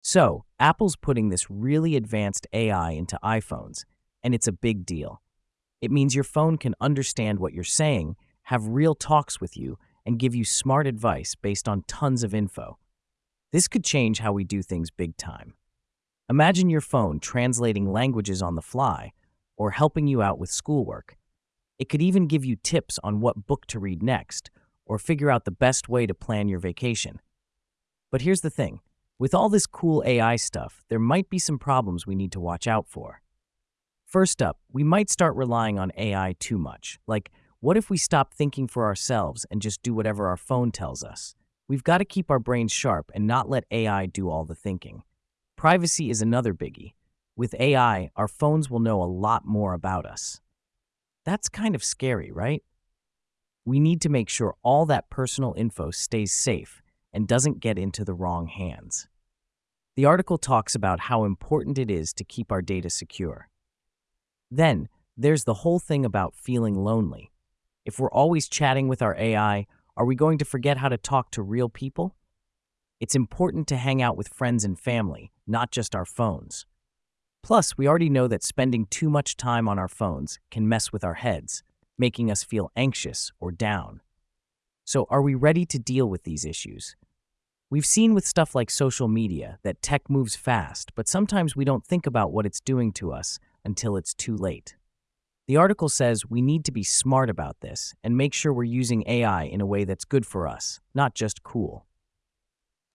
So, Apple's putting this really advanced AI into iPhones, and it's a big deal. It means your phone can understand what you're saying, have real talks with you, and give you smart advice based on tons of info. This could change how we do things big time. Imagine your phone translating languages on the fly or helping you out with schoolwork. It could even give you tips on what book to read next or figure out the best way to plan your vacation. But here's the thing. With all this cool AI stuff, there might be some problems we need to watch out for. First up, we might start relying on AI too much. Like, what if we stop thinking for ourselves and just do whatever our phone tells us? We've got to keep our brains sharp and not let AI do all the thinking. Privacy is another biggie. With AI, our phones will know a lot more about us. That's kind of scary, right? We need to make sure all that personal info stays safe and doesn't get into the wrong hands. The article talks about how important it is to keep our data secure. Then, there's the whole thing about feeling lonely. If we're always chatting with our AI, are we going to forget how to talk to real people? It's important to hang out with friends and family, not just our phones. Plus, we already know that spending too much time on our phones can mess with our heads, making us feel anxious or down. So, are we ready to deal with these issues? We've seen with stuff like social media that tech moves fast, but sometimes we don't think about what it's doing to us until it's too late. The article says we need to be smart about this and make sure we're using AI in a way that's good for us, not just cool.